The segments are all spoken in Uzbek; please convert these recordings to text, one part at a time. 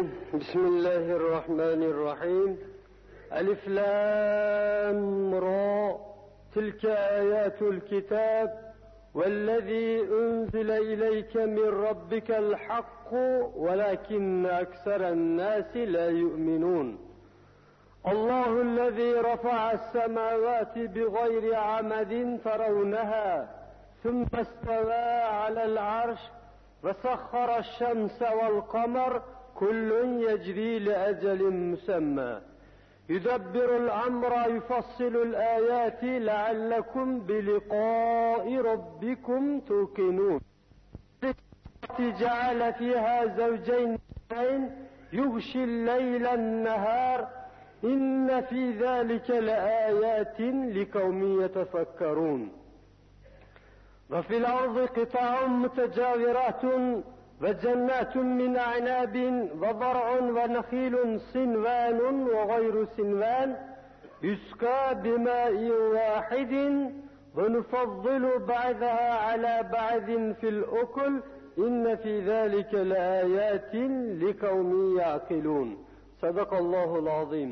بسم الله الرحمن الرحيم. ألف لام را تلك آيات الكتاب والذي أنزل إليك من ربك الحق ولكن أكثر الناس لا يؤمنون. الله الذي رفع السماوات بغير عمد ترونها ثم استوى على العرش وسخر الشمس والقمر كل يجري لأجل مسمى يدبر الأمر يفصل الآيات لعلكم بلقاء ربكم توقنون. جعل فيها زوجين يغشي الليل النهار إن في ذلك لآيات لقوم يتفكرون. وفي الأرض قطع متجاورات وجنات من أعناب وضرع ونخيل صنوان وغير صنوان يسقى بماء واحد ونفضل بعضها على بعض في الأكل إن في ذلك لآيات لقوم يعقلون. صدق الله العظيم.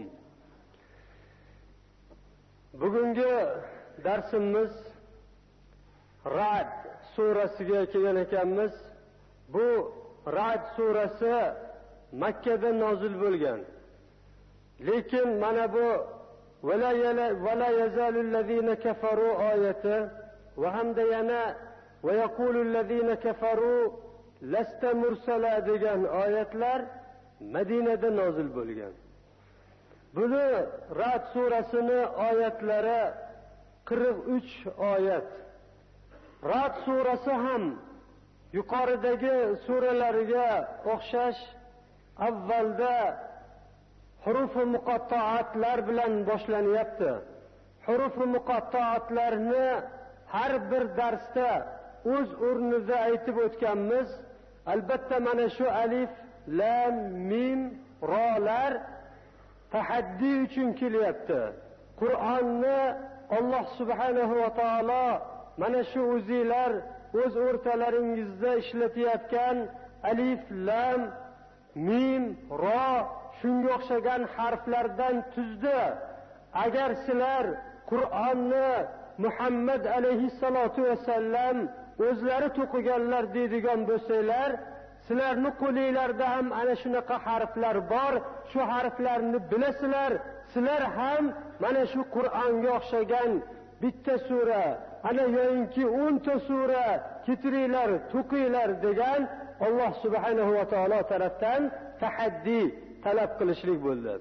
Bugungi darsimiz Ra'd surasiga kelgan ekanmiz. Bu Ra'd surasi Makkada nozil bo'lgan. Lekin mana bu ولا يزال الذين كفروا oyati va hamda yana va yaqulu allazina kafaru lasta mursala degan oyatlar Madinada nozil bo'lgan. Buni Ra'd surasini oyatlari 43 oyat. Ra'd surasi ham yuqoridagi suralarga o'xshash avvalda huruf-u muqatta'atlar bilan boshlanyapti. Huruf-u muqatta'atlarni har bir darsda o'z o'rnida aytib o'tganmiz. Albatta mana shu alif, lam, mim, rolar tahaddi uchun kelyapti. Qur'onni Alloh subhanahu va taolo mana shu o'zinglar o'z o'rtalaringizda ishlatayotgan alif, lam, mim, ro shunga o'xshagan harflardan tuzdi. Agar sizlar Qur'onni Muhammad alayhissalatu vassallam o'zlari to'qiganlar deydigan bo'lsanglar, sizlarning qo'linglarda ham ana shunaqa harflar bor. Shu harflarni bilasizlar. Sizlar ham mana shu Qur'onga o'xshagan bitta sura, ana yo'inki 10 ta sura ketiringlar, to'qinglar degan Alloh subhanahu va taolo tarafdan tahaddi talab qilishlik bo'ldi.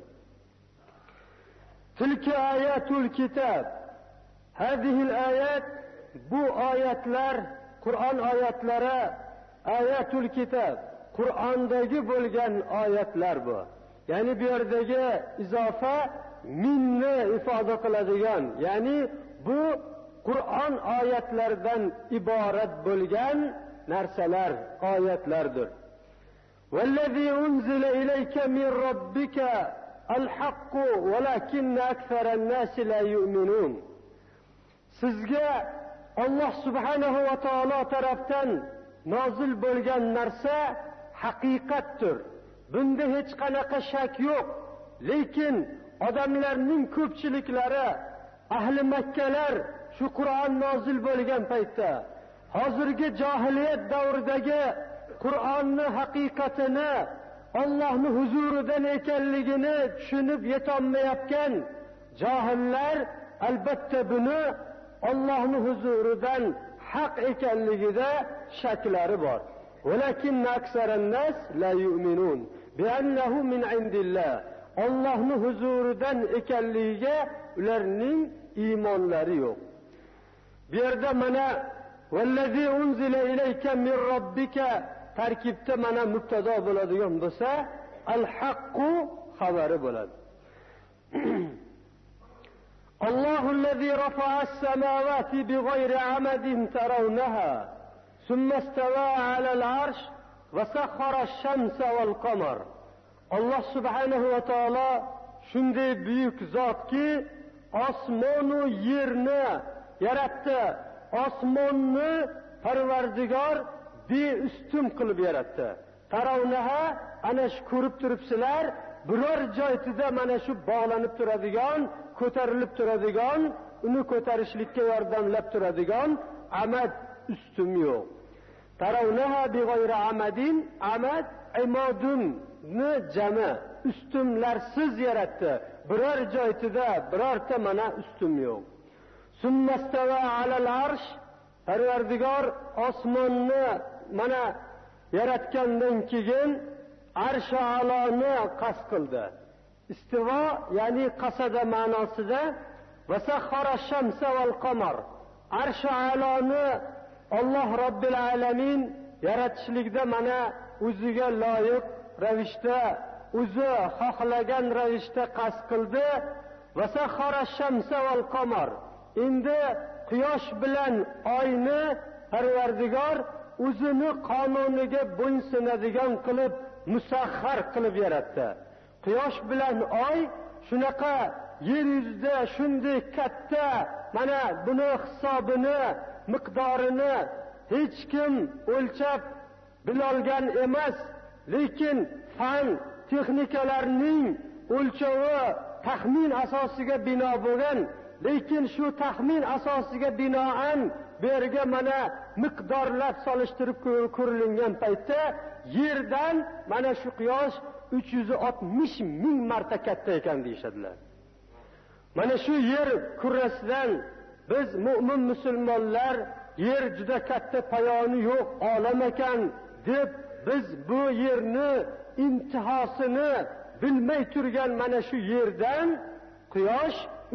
Tilka ayatul kitob. Hadihil ayat, bu oyatlar, Qur'on oyatlari, ayatul kitob, Qur'ondagi bo'lgan oyatlar bu. Ya'ni bu yerdagi izofa minni ifoda qiladigan, ya'ni bu Qur'on oyatlaridan iborat bo'lgan narsalar, oyatlardir. Vallazi unzila ilayka min robbika al-haqq walakinna aktharan-nasi la yu'minun. Sizga Alloh subhanahu va taolo tarafdan nozil bo'lgan narsa haqiqatdir. Bunda hech qanaqa shak yo'q. Lekin odamlarning ko'pchiliklari, ahli Makkalar shu Qur'on nozil bo'lgan paytda hozirgi jahiliyat davridagi Qur'onni haqiqatini, Allohning huzuridan ekanligini tushunib yetolmayotgan jahillar albatta buni Allohning huzuridan haq ekanligida shaklari bor. Walakin aksaran nas la yu'minun bi annahu min indillah. Allohning huzuridan ekanligiga ularning iymonlari yo'q. Bu yerda mana vallazi unzila ilayka min robbika tarkibda mana mubtado bo'ladigan bo'lsa, al-haqqu xabari bo'ladi. Allohu allazi rafa'a as-samawati bighayri 'amadin tarawnaha thumma istawa 'ala al-'arsh va sakhkhara ash-shamsa wal-qamar. Alloh subhanahu va taolo shunday buyuk zotki, osmon va yerni yaratdi. Osmonni Parvardigor beustun qilib yaratdi. Tarawnaha ana shu ko'rib turibsizlar, biror joyida mana shu bog'lanib turadigan, ko'tarilib turadigan, uni ko'tarishlikka yordamlab turadigan amad ustum yo'q. Tarawnaha bighayri amadin, amad imadunni jami, ustumlarsiz yaratdi. Biror joyida birorta mana ustum yo'q. Summastawa alal arsh, Parvardigor osmonni mana yaratgandan keyin arsh a'loni qasd qildi. Istivo ya'ni qasada ma'nosida va sakhara shamsa val qamar. Arsh a'loni Alloh Robbil alamin yaratishlikda mana o'ziga loyiq ravishda, o'zi xohlagan ravishda qasd qildi. Va sakhara shamsa val qamar. Endi quyosh bilan oyni Parvardigor o'zini qonuniga bo'ysunadigan qilib musaxxar qilib yaratdi. Quyosh bilan oy shunaqa yer yuzida shunday katta, mana buni hisobini, miqdorini hech kim o'lchab bilolgan emas, lekin fan texnikalarning o'lchovi taxmin asosiga bino bo'lgan, lekin shu taxmin asosiga binoan bu yerga mana miqdorlar solishtirib ko'rilgan paytda yerdan mana shu quyosh 360 ming marta katta ekan deyshadilar. Mana shu yer kurrasidan biz mu'min musulmonlar yer juda katta payoni yo'q olam ekan deb biz bu yerni intihosini bilmay turgan mana shu yerdan quyosh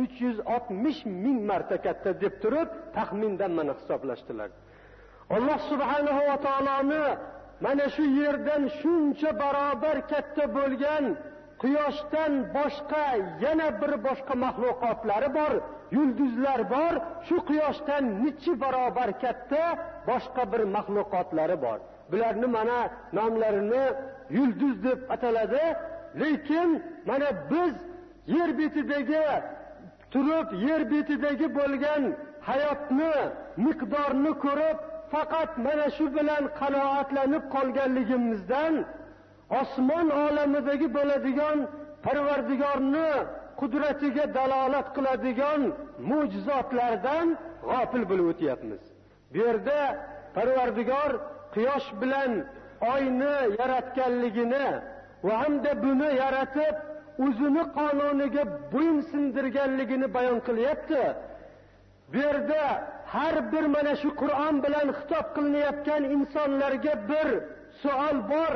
360 ming marta katta deb turib taxmindan mana hisoblashdilar. Alloh subhanahu va taoloni mana shu yerdan shuncha barobar katta bo'lgan quyoshdan boshqa yana bir boshqa mahluqotlari bor, yulduzlar bor. Shu quyoshdan necha barobar katta boshqa bir mahluqotlari bor. Bularni mana nomlarini yulduz deb ataladi, lekin mana biz yer betidagi turib yer betidagi bo'lgan hayotni miqdorini ko'rib faqat mana shu bilan qanoatlanib qolganligimizdan osmon olamidagi bo'ladigan Parvardigorni qudratiga dalolat qiladigan mo'jizotlardan g'ofil bo'lib o'tyapmiz. Bu yerda Parvardigor quyosh bilan oyni yaratganligini va hamda buni yaratib o'zini qonuniga bo'ysundirganligini bayon qilyapti. Bu yerda har bir mana shu Qur'on bilan xitob qilinayotgan insonlarga bir savol bor.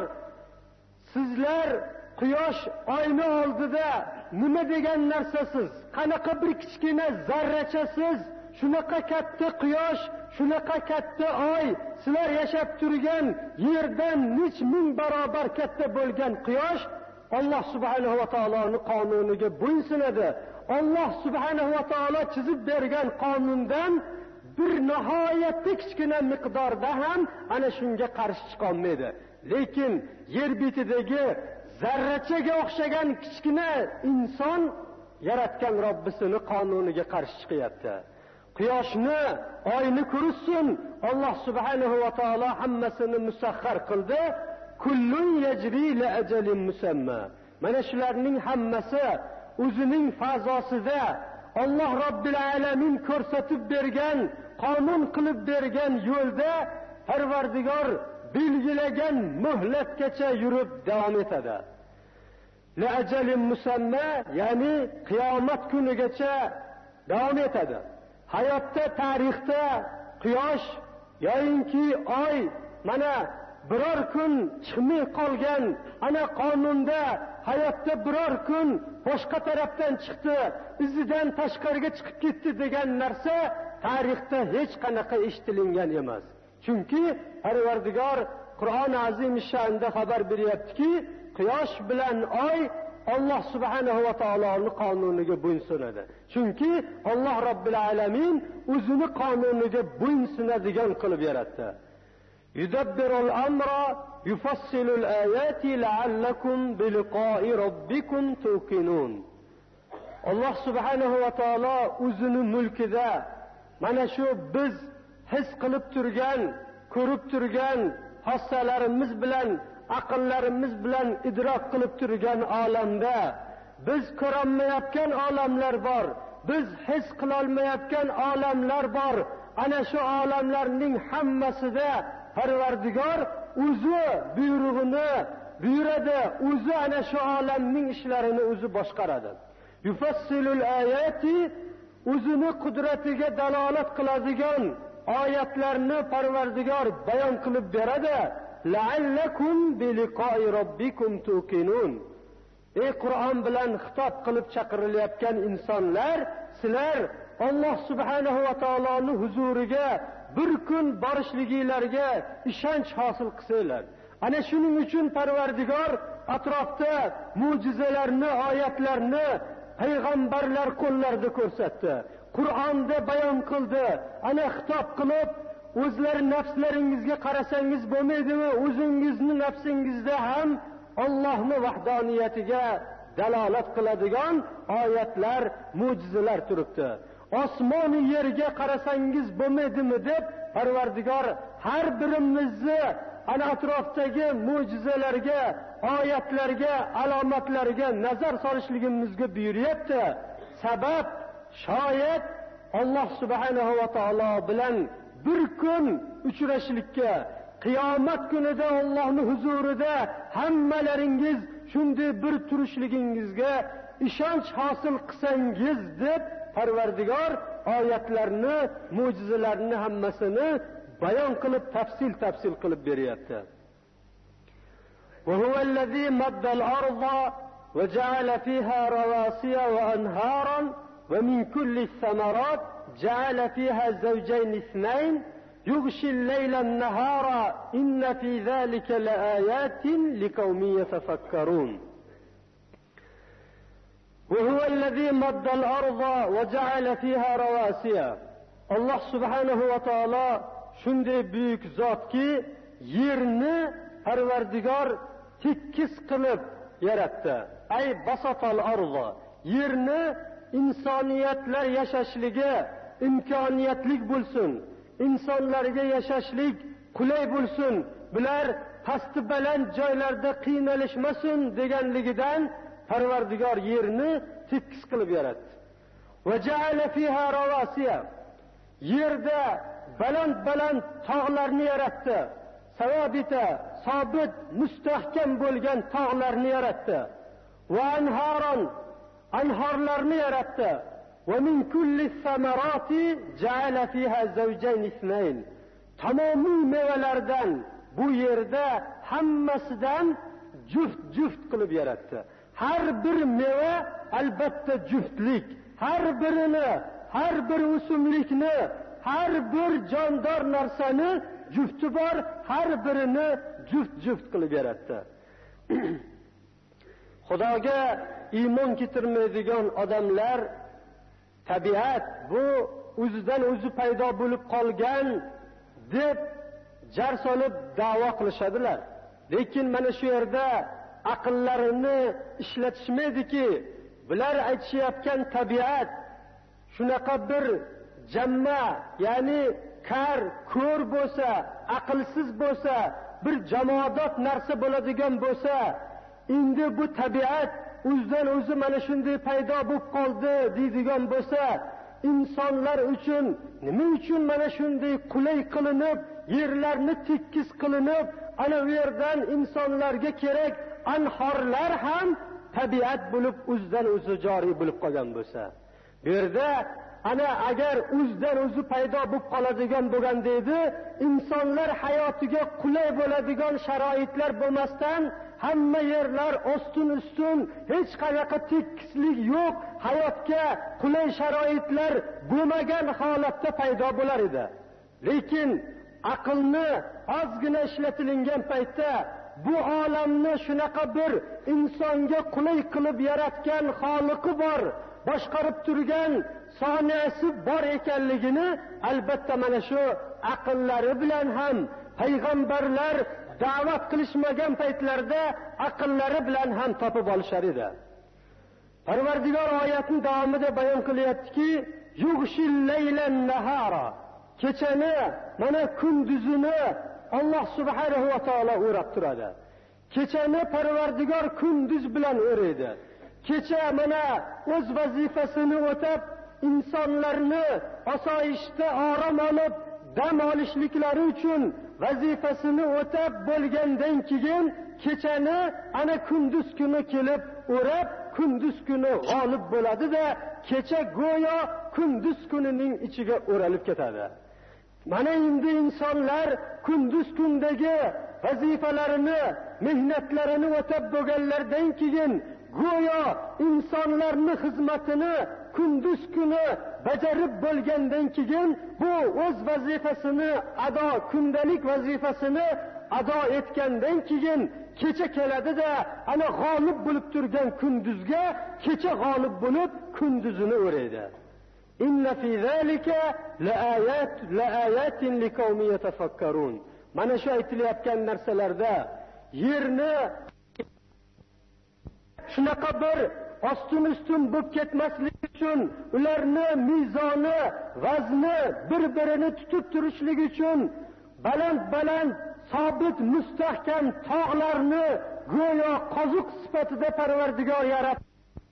Sizlar quyosh oyni oldida nima degan narsasiz? Qanaqa bir kichkina zarrachasiz? Shunaqa katta quyosh, shunaqa katta oy, sizlar yashab turgan yerdan necha ming barobar katta bo'lgan quyosh Alloh subhanahu va taoloning qonuniga bo'ysunadi. Alloh subhanahu va taolo chizib bergan qonundan bir nihoyatda kichkina miqdorda ham ana shunga qarshi chiqa olmaydi. Lekin yer betidagi zarrachaga o'xshagan kichkina inson yaratgan Robbisining qonuniga qarshi chiqyapti. Quyoshni, oyni ko'rsin, Alloh subhanahu va taolo hammasini musaxxar qildi. Kullun yajri li ajalin musamma. Mana shularning hammasi o'zining fazosida Alloh Robbil alamin ko'rsatib bergan, qonun qilib bergan yo'lda Parvardigor belgilagan muhlatgacha yurib davom etadi. Li ajalin musamma, ya'ni qiyomat kunigacha davom etadi. Hayotda, tarixda quyosh yoinki oy mana biror kun chiqmay qolgan, ana qonunda hayotda biror kun boshqa tarafdan chiqdi, izidan tashqariga chiqib ketdi degan narsa tarixda hech qanaqa eshitilingan emas. Chunki Parvardigor Qur'on azim sha'nida xabar beryaptiki, quyosh bilan oy Alloh subhanahu va taoloning qonuniga bo'ysunadi. Chunki Alloh Robbil alamin o'zini qonuniga bo'ysunadigan qilib yaratdi. Yudabbirul amra yufassilul ayati la'allakum biliqa'i robbikum tuqinun. Alloh subhanahu va taolo o'zini mulkida mana shu biz his qilib turgan, ko'rib turgan hossalarimiz bilan aqllarimiz bilan idrok qilib turgan olamda biz ko'rolmayotgan olamlar bor, biz his qilolmayotgan olamlar bor. Ana shu olamlarning hammasida Parvardigor o'zi buyrug'ini buyuradi, o'zi ana shu olamning ishlarini o'zi boshqaradi. Yufassilul ayati, o'zini qudratiga dalolat qiladigan oyatlarni Parvardigor bayon qilib beradi. La'allakum biliqo'i robbikum tuqinun. Ey Qur'on bilan xitob qilib chaqirilayotgan insonlar, sizlar Alloh subhanahu va taoloning huzuriga bir kun borishliginglarga ishonch hosil qilsanglar. Ana shuning uchun Parvardigor atrofda mo'jizalarni, oyatlarni payg'ambarlar qo'llarida ko'rsatdi. Qur'onda bayon qildi. Ana xitob qilib, o'zlari nafslaringizga qarasangiz bo'lmaydimi? O'zingizni nafsingizda ham Allohning vahdoniyatiga dalolat qiladigan oyatlar, mo'jizalar turibdi. Osmon yerga qarasangiz bo'lmaydimi deb Parvardigor har birimizni ana atrofdagi mo'jizalarga, oyatlarga, alomatlarga nazar solishligimizga buyuryapti. Sabab shoyat Alloh subhanahu va taolo bilan bir kun uchrashlikka, qiyomat kunida Allohning huzurida hammalaringiz shunday bir turishligingizga ishonch hosil qilsangiz deb Parvardigor oyatlarni, mo'jizalarni hammasini bayon qilib tafsil qilib beryapti. وهو الذي مد الأرض وجعل فيها رواسي وأنهارا ومن كل الثمرات جعل فيها زوجين اثنين يغشي الليل النهار إن في ذلك لآيات لقوم يتفكرون. وهو الذي مد الأرض وجعل فيها رواسي. الله سبحانه وتعالى shunday buyuk zotki, yerni Parvardigor tekis qilib yaratdi. Ay basatal arzo, yerni insoniyatlar yashashligi imkoniyatlik bo'lsin, insonlarga yashashlik qulay bo'lsin, bular pasti baland joylarda qiynalishmasin deganligidan Parvardigor yerni tekis qilib yaratdi. Va ja'ala fiha rawasiya, yerda baland tog'larni yaratdi. Savabita, sobit, mustahkam bo'lgan tog'larni yaratdi. Va anharon, anhorlarni yaratdi. Va min kulli samarati ja'ala fiha zawjayn ithnayn. Tamomiy mevalardan bu yerda hammasidan juft qilib yaratdi. Har bir meva albatta juftlik. Har birini, har bir o'simlikni, har bir jondor narsani jufti bor, har birini juft qilib yaratdi. Xudoga iymon keltirmaydigan odamlar tabiat bu o'zidan o'zi paydo bo'lib qolgan deb jar solib da'vo qilishadilar. Lekin mana shu yerda aqllarini ishlatishmaydiki, bular aytishayotgan tabiat shunaqa bir jamma, ya'ni kar, ko'r bo'lsa, aqlsiz bo'lsa, bir jamoadot narsa bo'ladigan bo'lsa, endi bu tabiat o'zidan o'zi mana shunday paydo bo'lib qoldi deydigan bo'lsa, insonlar uchun nima uchun mana shunday qulay qilinib, yerlarni tekis qilinib, ana u yerdan insonlarga kerak anhorlar ham tabiat bo'lib o'zidan o'zi joriy bo'lib qolgan bo'lsa, bu yerda ana agar o'zidan o'zi paydo bo'lib qoladigan bo'lganda edi, insonlar hayotiga qulay bo'ladigan sharoitlar bo'lmasdan hamma yerlar ustun, hech qanaqa tekislik yo'q, hayotga qulay sharoitlar bo'lmagan holatda paydo bo'lar edi. Lekin aqlni ozgina ishlatilingan paytda bu olamni shunaqa bir insonga qulay qilib yaratgan xoliqi bor, boshqarib turgan soniyasi bor ekanligini albatta mana shu aqllari bilan ham payg'ambarlar da'vat qilishmagan paytlarda aqllari bilan ham topib olishar edi. Parvardigor oyatning davomida bayon qilyaptiki, yughshil laylan nahara, kechani mana kunduzini Alloh subhanahu va taolo o'rab turadi. Kechani Parvardigor kunduz bilan o'raydi. Kecha mana o'z vazifasini o'tab, insonlarni osoyishta orom olib dam olishliklari uchun vazifasini o'tab bo'lgandan keyin kechani ana kunduz kuni kelib o'rab, kunduz kuni g'olib bo'ladi-da, kecha go'yo kunduz kunining ichiga o'ralib ketadi. Mana endi insonlar kunduz kundagi vazifalarini, mehnatlarini o'tab bo'lganlardan keyin go'yo insonlarning xizmatini kunduz kuni bajarib bo'lgandan keyin bu o'z vazifasini kundalik vazifasini ado etgandan keyin kecha keladi-da, ana g'olib bo'lib turgan kunduzga kecha g'olib bo'lib kunduzini o'raydi. Inna fi zalika laayatin liqaumin yatafakkarun. Mana shu aytilayotgan narsalarda yerni shunaqa bir ostin-ustin bo'lib ketmasligi uchun, ularni mizoni, vazni bir-birini tutib turishligi uchun baland sobit mustahkam tog'larni go'yo qoziq sifatida Parvardigor yaratdi.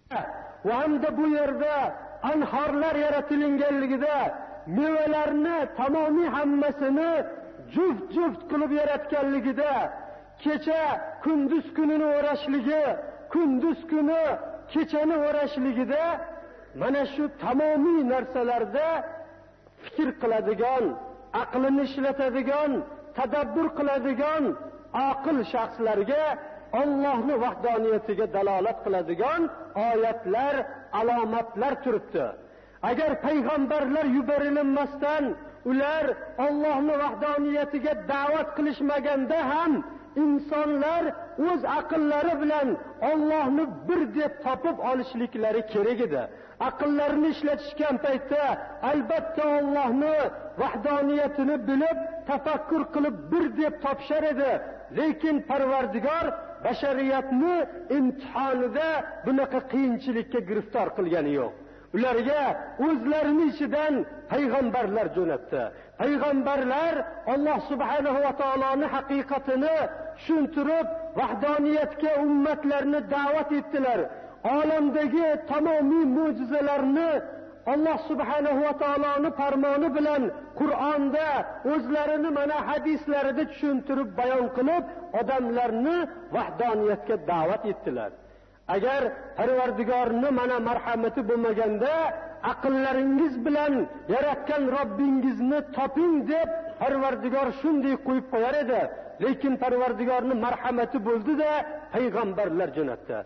Va hamda bu yerda anhorlar yaratilinganligida mevalarni tamomiy hammasini juft qilib yaratganligida kecha kunduz kunini o'rashligi, kunduz kuni kechani o'rashligida mana shu tamomiy narsalarda fikr qiladigan, aqlini ishlatadigan, tadabbur qiladigan aql shaxslarga Allohning vahdaniyatiga dalolat qiladigan oyatlar, alomatlar turibdi. Agar payg'ambarlar yuborilmasdan ular Allohning vahdaniyatiga da'vat qilishmaganda ham insonlar o'z aqllari bilan Allohni bir deb topib olishliklari kerak edi. Aqllarini ishlatishgan paytda albatta Allohni vahdaniyatini bilib, tafakkur qilib bir deb topishar edi. Lekin Parvardigor bashariyatni imtihonida bunaqa qiyinchilikka giriftor qilgani yo'q. Ularga o'zlarini ichidan payg'ambarlar jo'natdi. Payg'ambarlar Alloh subhanahu va taoloning haqiqatini tushuntirib, vahdaniyatga ummatlarni da'vat etdilar. Olamdagi tamomiy mo'jizalarni Alloh subhanahu va taoloning farmoni bilan Qur'onda o'zlarini mana hadislarida tushuntirib bayon qilib, odamlarni vahdaniyatga da'vat etdilar. Agar Parvardigorning mana marhamati bo'lmaganda, aqllaringiz bilan yaratgan Robbingizni toping deb Parvardigor shunday qo'yib qo'yar edi. Lekin Parvardigorning marhamati bo'ldi-da, payg'ambarlar jo'natdi.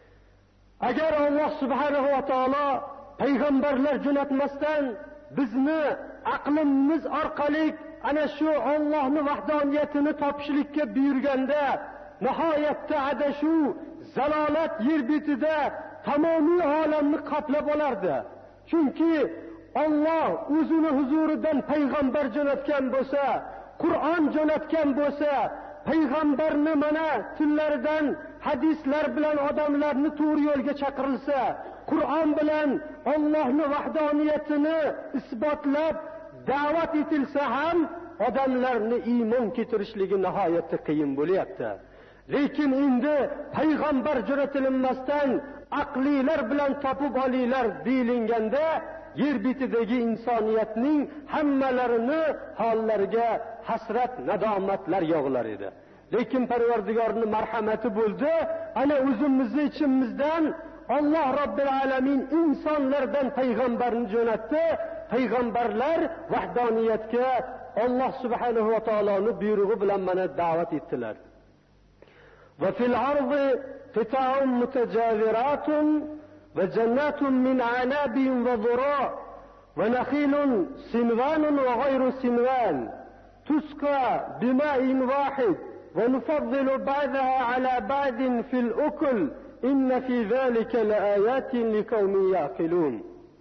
Agar Alloh subhanahu va taolo payg'ambarlar jo'natmasdan bizni aqlimiz orqali ana shu Allohning vahdaniyatini topishlikka buyurganda, nihoyatda adashuv, zalolat yer betida tamomiy olamni qoplab olardi. Chunki Alloh o'zini huzuridan payg'ambar jo'natgan bo'lsa, Qur'on jo'natgan bo'lsa, payg'ambarni mana tillaridan hadislar bilan odamlarni to'g'ri yo'lga chaqirilsa, Qur'on bilan Allohning vahdaniyatini isbotlab da'vat etilsa ham odamlarni iymon keltirishligi nihoyatda qiyin bo'lyapti. Lekin endi payg'ambar jo'natilmasdan aqlilar bilan topib olinglar deyilganda, yer betidagi insoniyatning hammalarini hollariga hasrat, nadomatlar yog'ilar edi. Lekin Parvardigorning marhamati bo'ldi. Ana o'zimizni ichimizdan Alloh Robbil alamin insonlardan payg'ambarni jo'natdi. Payg'ambarlar vahdaniyatga Alloh subhanahu va taoloning buyrug'i bilan mana da'vat etdilar. Va fil ardi qita'un mutajawiratun va jannatun min a'nabin va dhura' va nakhilun sinwanun va ghayru sinwan tusqa bima'in wahid va nufaddilu ba'daha 'ala ba'din fil ukl inna fi zalika laayatin liqaumin yaqilun.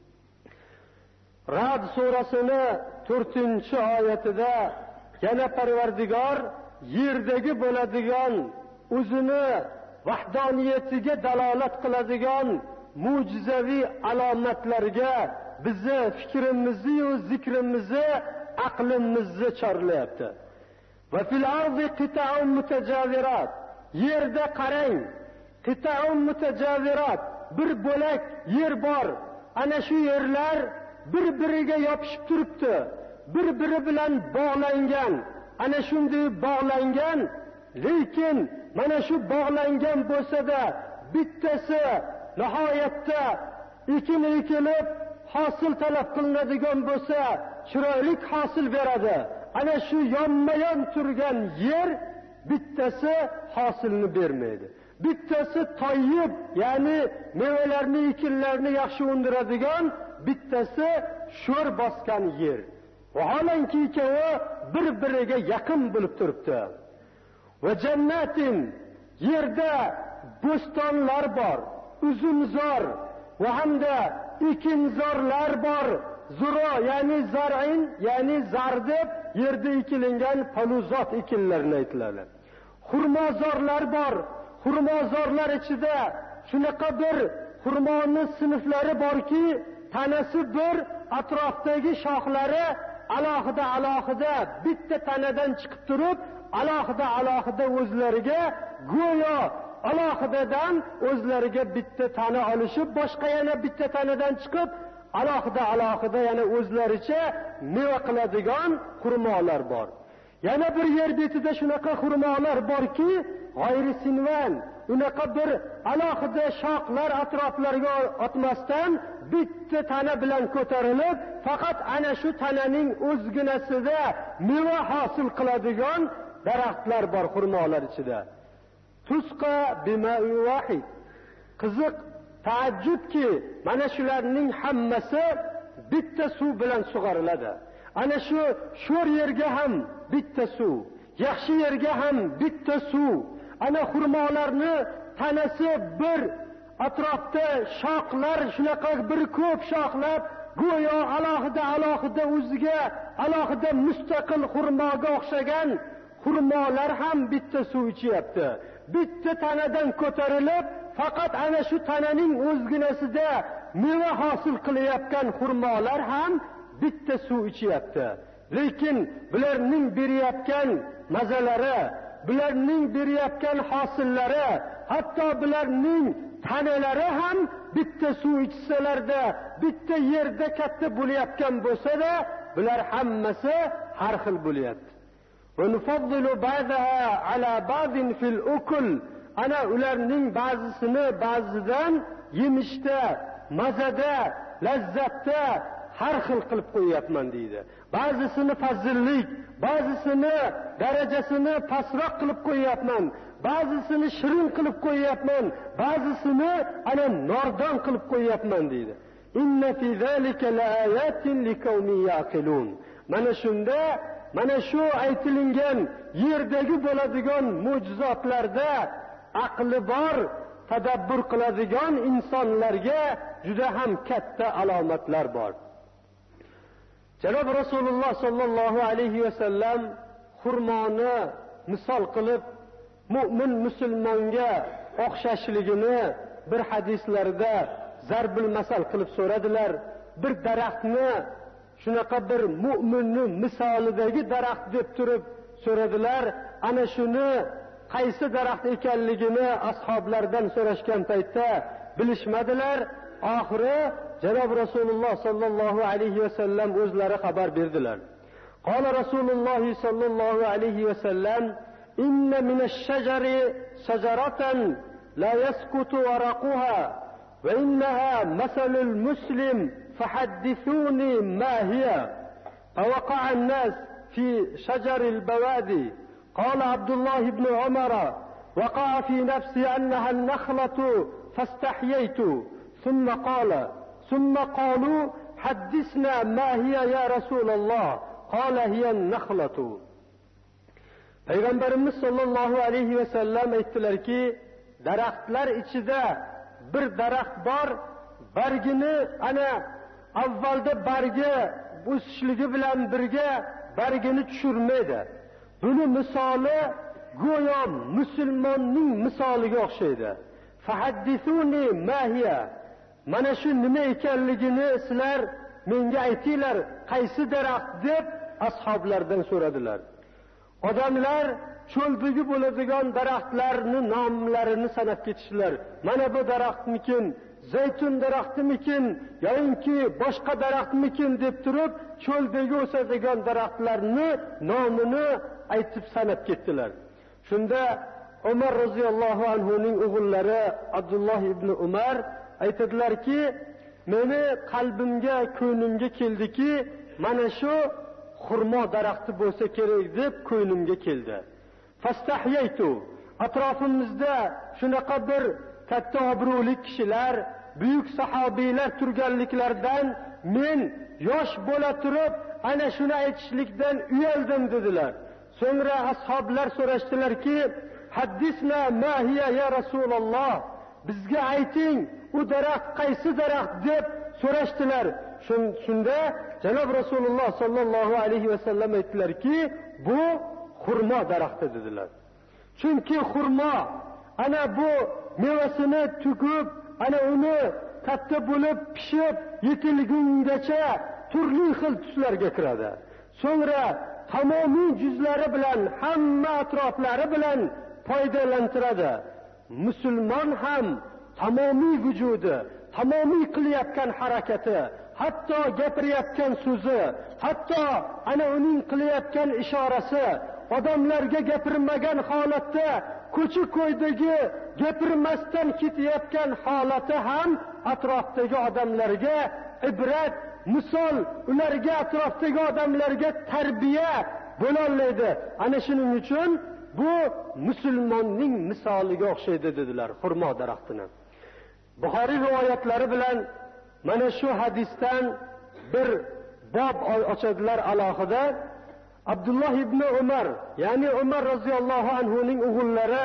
Ra'd surasini 4-oyatida yana Parvardigor yerdagi bo'ladigan o'zini vahdaniyatiga dalolat qiladigan mo'jizaviy alomatlarga bizni fikrimizni va zikrimizni, aqlimizni chorlayapti. Va fil ardi qita'un mutajawirat. yerda qarang, qita'un mutajavirat, bir bo'lak yer bor. Ana shu yerlar bir-biriga yopishib turibdi. Bir-biri bilan bog'langan. Ana shunday bog'langan, lekin mana shu bog'langan bo'lsa-da, bittasi nihoyatda ekin ekilib hosil talab qilinadigan bo'lsa, chiroyli hosil beradi. Ana shu yonma-yon turgan yer bittasi hosilni bermaydi. Bittasi toyib, ya'ni mevalarni, ekinlarni yaxshi undiradigan, bittasi sho'r bosgan yer. Vaholanki ikkovi bir-biriga yaqin bo'lib turibdi. Va jannatin, yerda bo'stonlar bor, uzumzor va hamda ekinzorlar bor. Zuro, ya'ni zar'in, ya'ni zar deb yerda ekilingan paluzot ekinlarni aytiladi. Xurmozorlar bor. Xurmozorlar ichida shunaqa bir xurmoning sinflari borki, tanasi bir, atrofdagi shoxlari alohida bitta tanadan chiqib turib, alohida o'zlariga go'yo alohidadan o'zlariga bitta tana olishib, boshqa yana bitta tanadan chiqib, alohida yana o'zlaricha meva qiladigan xurmolar bor. Yana bir yer betida shunaqa xurmolar borki, g'ayri sinvan, unaqa bir alohida shoxlar atroflariga otmasdan bitta tana bilan ko'tarilib, faqat ana shu tananing o'zginasida meva hosil qiladigan daraxtlar bor xurmolar ichida. Tusqa bima'in vahid. Qiziq, taajjubki, mana shularning hammasi bitta suv bilan sug'oriladi. Ana shu sho'r yerga ham bitta suv, yaxshi yerga ham bitta suv. Ana xurmolarni tanasi bir, atrofda shoxlar shunaqa bir ko'p shoxlab, go'yo alohida o'ziga alohida mustaqil xurmoga o'xshagan xurmolar ham bitta suv ichyapti. Bitta tanadan ko'tarilib, faqat ana shu tananing o'zginasida meva hosil qilayotgan xurmolar ham bitta suv ichyapti. Lekin bularning berayotgan mazalari, bularning berayotgan hosillari, hatto bularning tanalari ham bitta suv ichsalarda, bitta yerda katta bo'layotgan bo'lsa-da, bular hammasi har xil bo'layapti. Va nufaddilu ba'daha ala ba'din fil ukul. Ana ularning ba'zisini ba'zidan yemishda, mazada, lazzatda har xil qilib qo'yapman deydi. Ba'zisini fazillik, ba'zisini darajasini pastroq qilib qo'yapman, ba'zisini shirin qilib qo'yapman, ba'zisini ana nordon qilib qo'yapman deydi. Inna fi zalika laayatin liqaumin yaqilun. Mana shunda, mana shu aytilingan yerdagi bo'ladigan mo'jizotlarda aqli bor, tadabbur qiladigan insonlarga juda ham katta alomatlar bor. Janob Rasululloh sallallohu alayhi va sallam xurmoni misol qilib mu'min musulmonga o'xshashligini bir hadislarda zarbul masal qilib so'radilar. Bir daraxtni shunaqa bir mu'minning misolidagi daraxt deb turib so'radilar. Ana shuni qaysi daraxt ekanligini ashoblardan so'rashgan paytda bilishmadilar. Oxiri Janob Rasululloh sallallohu alayhi va sallam o'zlari xabar berdilar. Qala Rasululloh sallallohu alayhi va sallam: "Inna minash-shajari shajaratan la yasqutu waraquha va innaha masalul muslim fahaddithuni ma hiya." Fawaqa'a an-nas fi shajar al-bawadi. Qala Abdullah ibn Umar: "Waqa'a fi nafsi annaha an-nakhlatu fastahyaytu." ثم قالوا حدثنا ما هي يا رسول الله قال هي النخلة. Payg'ambarimiz sollallohu alayhi va sallam aytdilarki, daraxtlar ichida bir daraxt bor, bargini ana avvalda bargi o'sishligi bilan birga bargini tushirmaydi. Buni misoli go'yo musulmonning misoliga o'xshaydi. Fahaddithuni ma hiya. Mana shu nima ekanligini sizlar menga aytinglar, qaysi daraxt deb ashoblardan so'radilar. Odamlar cho'ldagi bo'ladigan daraxtlarni nomlarini sanab ketishlar. Mana bu daraxtmikin, zaytun daraxtimikin, yoki boshqa daraxtmikin deb turib, cho'ldagi o'sadigan daraxtlarni nomini aytib sanab ketdilar. Shunda Umar roziyallohu anhuning o'g'illari Abdulloh ibn Umar aytadilarki, meni qalbimga, ko'nglimga keldiki, mana shu xurmo daraxti bo'lsa kerak deb ko'nglimga keldi. Fastahyaytu. Atrofimizda shunaqa bir katta obro'li kishilar, buyuk sahobiylar turganliklaridan men yosh bo'la turib ana shuni aytishlikdan uyaldim dedilar. So'ngra ashoblar so'rashdilarki, haddisna ma hiya ya Rasululloh, bizga ayting, u daraxt qaysi daraxt deb so'rashdilar. Shunda janob Rasululloh sallallohu alayhi vasallam aytdilarki, bu xurmo daraxti dedilar. Chunki xurmo ana bu mevasini tugib, ana uni katta bo'lib pishib yetilgungacha turli xil tuslarga kiradi. So'ngra tamomiy juzlari bilan, hamma atroflari bilan foydalantiradi. Musulmon ham tamomiy vujudi, tamomiy qilayotgan harakati, hatto gapirayotgan so'zi, hatto ana uning qilayotgan ishorasi, odamlarga gapirmagan holatda ko'cha-ko'ydagi gapirmasdan ketayotgan holati ham atrofdagi odamlarga ibrat, misol, ularga atrofdagi odamlarga tarbiya bo'la oladi. Ana shuning uchun bu musulmonning misoliga o'xshaydi dedilar xurmo daraxtini. Buxoriy rivoyatlari bilan mana shu hadisdan bir bob ochadilar alohida. Abdulloh ibn Umar, ya'ni Umar roziyallohu anhuning o'g'illari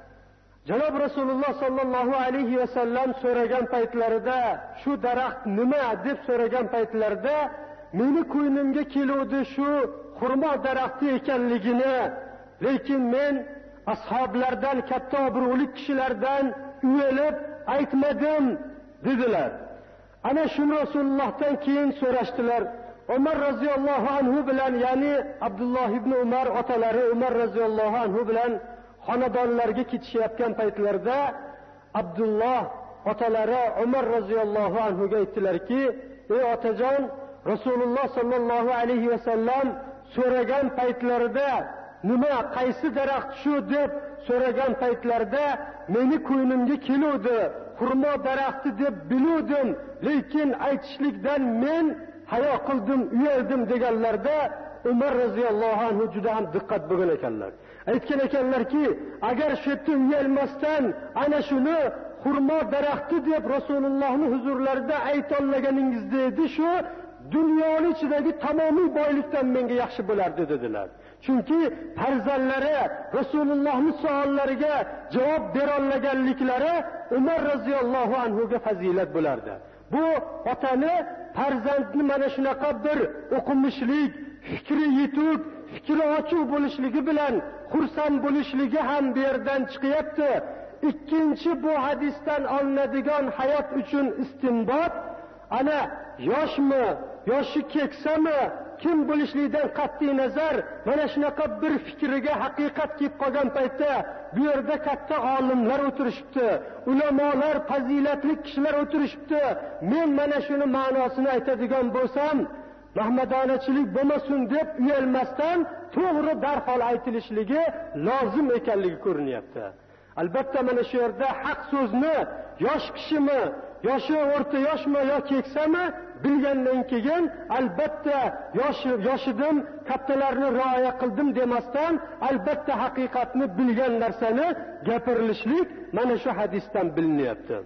janob Rasululloh sallallohu alayhi vasallam so'ragan paytlarida, shu daraxt nima deb so'ragan paytlarida meni ko'nglimga keluvdi shu xurmo daraxti ekanligini, lekin men ashoblardan, katta obro'li kishilardan uyalib aytmadim dedilar. Ana shuni Rasulullohdan keyin so'rashdilar. Umar roziyallohu anhu bilan, ya'ni Abdulloh ibn Umar otalari Umar roziyallohu anhu bilan xonadonlarga ketishayotgan paytlarida Abdulloh otalari Umar roziyallohu anhuga aytdilarki, ey otajon, Rasululloh sallallohu alayhi vasallam so'ragan paytlarida nima, qaysi daraxt shu deb so'ragan paytlarida meni ko'nglimga keluvdi, xurmo daraxti deb biluvdim, lekin aytishlikdan men hayo qildim, uyaldim deganlarda Umar roziyallohu anhu juda ham diqqat bo'lgan ekanlar. Aytgan ekanlarki, agar shu yerda uyalmasdan ana shuni xurmo daraxti deb Rasulullohning huzurlarida aytolmaganingizda edi, shu dunyoning ichidagi tamomiy boylikdan menga yaxshi bo'lardi dedilar. Chunki farzandlari Rasulullohning savollariga javob bera olmaganliklari Umar roziyallohu anhuga fazilat bo'lardi. Bu otani farzandni mana shunaqa bir o'qimishlik, fikri yetuk, fikri ochiq bo'lishligi bilan xursand bo'lishligi ham bu yerdan chiqyapti. Ikkinchi, bu hadisdan olinadigan hayot uchun istinbot, ana yoshmi, yoshi keksami, kim bo'lishligidan qat'iy nazar mana shunaqa bir fikriga haqiqat kelib qolgan paytda bu yerda katta olimlar o'tirishibdi, ulamolar, fazilatli kishilar o'tirishibdi. Men mana shuni ma'nosini aytadigan bo'lsam, mahmadonachilik bo'lmasin deb uyalmasdan to'g'ri darhol aytilishligi lozim ekanligi ko'rinyapti. Albatta mana shu yerda haq so'zni yosh kishimi, yoshi o'rta yoshmi yo keksami bilgandan keyin albatta yoshidim, kattalarni rioya qildim demasdan albatta haqiqatni bilgan narsani gapirilishlik mana shu hadisdan bilinyapti.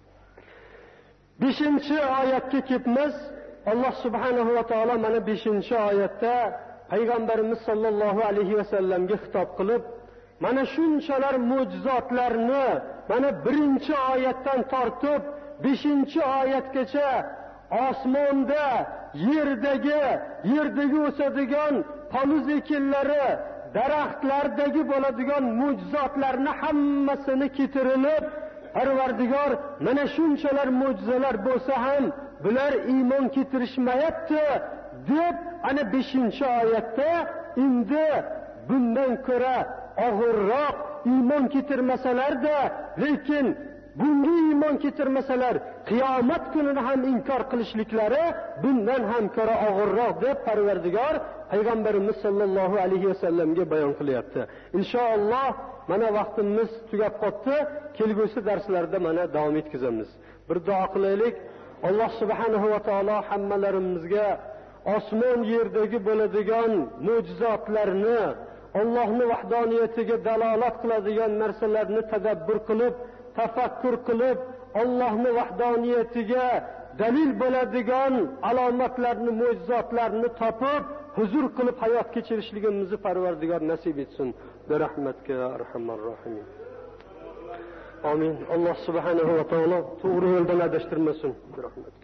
5-oyatga ketmiz. Alloh subhanahu va taolo mana 5-oyatda payg'ambarimiz sollallohu alayhi vasallamga xitob qilib, mana shunchalar mo'jizotlarni mana 1-oyatdan tortib 5-oyatgacha osmonda, yerdagi o'sadigan paluz ekinlari, daraxtlardagi bo'ladigan mo'jizotlarni hammasini keltirilib, Parvardigor mana shunchalar mo'jizalar bo'lsa ham bular iymon keltirishmayapti deb ana 5-oyatda endi bundan ko'ra og'irroq iymon keltirmasalar-da, lekin bunga iymon keltirmasalar qiyomat kunini ham inkor qilishliklari bundan ham ko'ra og'irroq deb Parvardigor payg'ambarimiz sollallohu alayhi vasallamga bayon qilyapti. Inshaalloh mana vaqtimiz tugab qoldi. Kelgusi darslarda mana davom etkazamiz. Bir duo qilaylik. Alloh subhanahu va taolo hammalarimizga osmon yerdagi bo'ladigan mo'jizotlarni, Allohning vahdoniyatiga dalolat qiladigan narsalarni tadabbur qilib, tafakkur qilib, Allohning vahdoniyatiga dalil bo'ladigan alomatlarni, mo'jizotlarni topib, huzur qilib hayot kechirishligimizni Parvardigor nasib etsin. Bi rahmatika ya arhamar rohimin. Amin. Alloh subhanahu va taolo to'g'ri yo'ldan adashtirmasin. Bi rahmat.